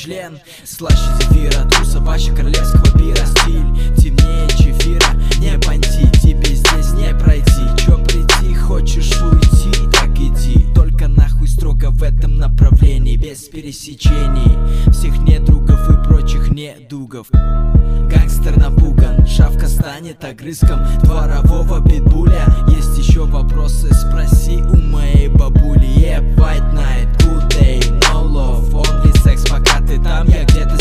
член. Слаще зефира, туса, паще королевского пира. Стиль темнее чефира, не понти, тебе здесь не пройти. Чё прийти, хочешь уйти, так иди. Только нахуй строго в этом направлении, без пересечений всех недругов и прочих недугов. Гангстер напуган, шавка станет огрызком дворового питбуля. Есть еще вопросы, спроси у моей бабули. White night, good day, no love, only sex. Пока ты там, я где-то